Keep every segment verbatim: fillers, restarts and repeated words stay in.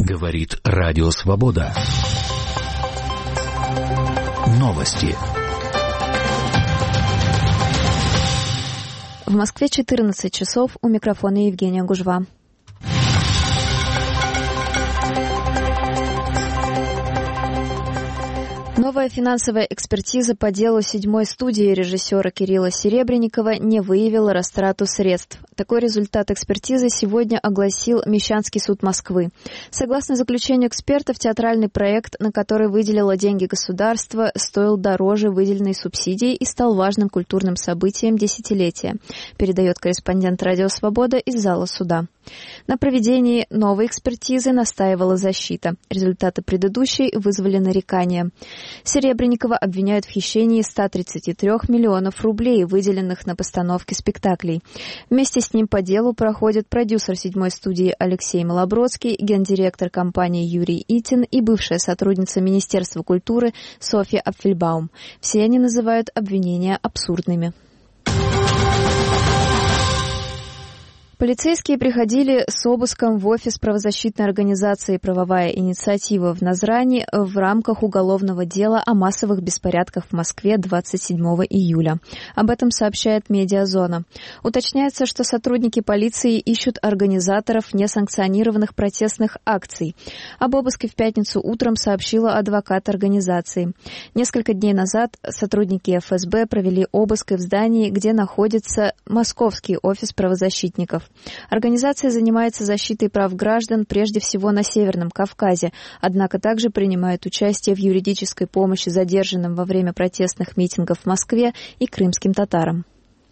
Говорит Радио Свобода. Новости. В Москве четырнадцать часов. У микрофона Евгения Гужва. Новая финансовая экспертиза по делу седьмой студии режиссера Кирилла Серебренникова не выявила растрату средств. Такой результат экспертизы сегодня огласил Мещанский суд Москвы. Согласно заключению экспертов, театральный проект, на который выделило деньги государство, стоил дороже выделенной субсидии и стал важным культурным событием десятилетия, передает корреспондент «Радио Свобода» из зала суда. На проведении новой экспертизы настаивала защита. Результаты предыдущей вызвали нарекания. Серебренникова обвиняют в хищении ста тридцати трёх миллионов рублей, выделенных на постановки спектаклей. Вместе с ним по делу проходят продюсер седьмой студии Алексей Малобродский, гендиректор компании Юрий Итин и бывшая сотрудница Министерства культуры Софья Апфельбаум. Все они называют обвинения абсурдными. Полицейские приходили с обыском в офис правозащитной организации «Правовая инициатива» в Назрани в рамках уголовного дела о массовых беспорядках в Москве двадцать седьмого июля. Об этом сообщает «Медиазона». Уточняется, что сотрудники полиции ищут организаторов несанкционированных протестных акций. Об обыске в пятницу утром сообщила адвокат организации. Несколько дней назад сотрудники эф эс бэ провели обыск в здании, где находится московский офис правозащитников. Организация занимается защитой прав граждан прежде всего на Северном Кавказе, однако также принимает участие в юридической помощи задержанным во время протестных митингов в Москве и крымским татарам.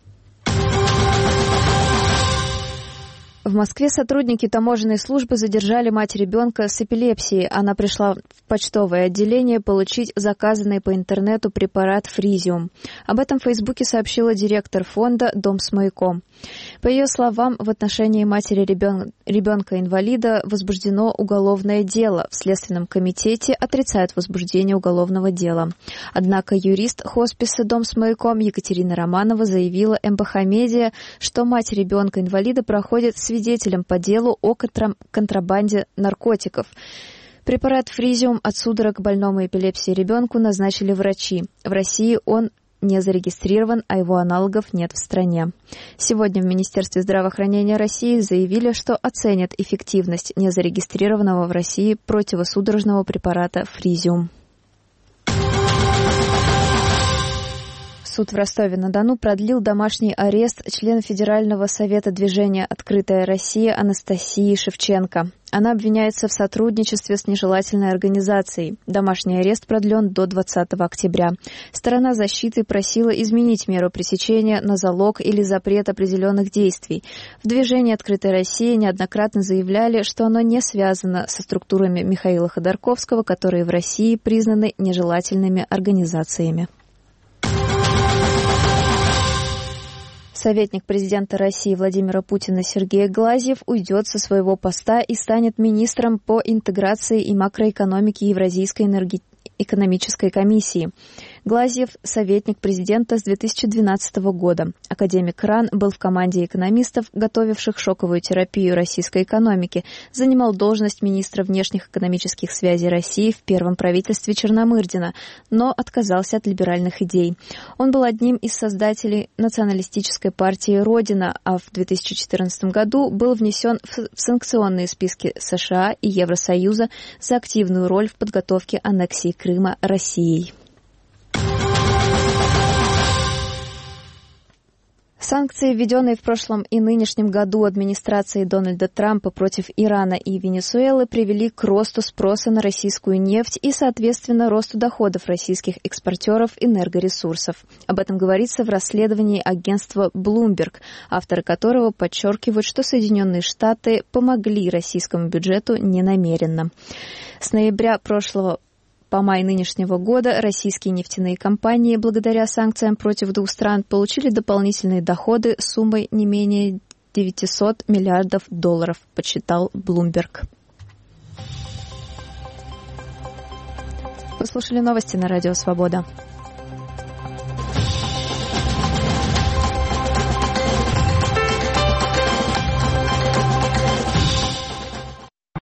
В Москве сотрудники таможенной службы задержали мать ребенка с эпилепсией. Она пришла в почтовое отделение получить заказанный по интернету препарат «Фризиум». Об этом в Фейсбуке сообщила директор фонда «Дом с маяком». По ее словам, в отношении матери ребен... ребенка-инвалида возбуждено уголовное дело. В Следственном комитете отрицают возбуждение уголовного дела. Однако юрист хосписа «Дом с маяком» Екатерина Романова заявила эм бэ ха Медиа, что мать ребенка-инвалида проходит свидетелем по делу о контрабанде наркотиков. Препарат «Фризиум» от судорог больному эпилепсии ребенку назначили врачи. В России он не зарегистрирован, а его аналогов нет в стране. Сегодня в Министерстве здравоохранения России заявили, что оценят эффективность незарегистрированного в России противосудорожного препарата «Фризиум». Суд в Ростове-на-Дону продлил домашний арест члена Федерального совета движения «Открытая Россия» Анастасии Шевченко. Она обвиняется в сотрудничестве с нежелательной организацией. Домашний арест продлен до двадцатого октября. Сторона защиты просила изменить меру пресечения на залог или запрет определенных действий. В движении «Открытая Россия» неоднократно заявляли, что оно не связано со структурами Михаила Ходорковского, которые в России признаны нежелательными организациями. Советник президента России Владимира Путина Сергей Глазьев уйдет со своего поста и станет министром по интеграции и макроэкономике Евразийской энерги... экономической комиссии. Глазьев – советник президента с две тысячи двенадцатого года. Академик РАН был в команде экономистов, готовивших шоковую терапию российской экономики, занимал должность министра внешних экономических связей России в первом правительстве Черномырдина, но отказался от либеральных идей. Он был одним из создателей националистической партии «Родина», а в две тысячи четырнадцатом году был внесен в санкционные списки США и Евросоюза за активную роль в подготовке аннексии Крыма Россией. Санкции, введенные в прошлом и нынешнем году администрацией Дональда Трампа против Ирана и Венесуэлы, привели к росту спроса на российскую нефть и, соответственно, росту доходов российских экспортеров энергоресурсов. Об этом говорится в расследовании агентства Bloomberg, авторы которого подчеркивают, что Соединенные Штаты помогли российскому бюджету ненамеренно. С ноября прошлого по май нынешнего года российские нефтяные компании, благодаря санкциям против двух стран, получили дополнительные доходы суммой не менее девятьсот миллиардов долларов, подсчитал Bloomberg. Вы слушали новости на Радио Свобода.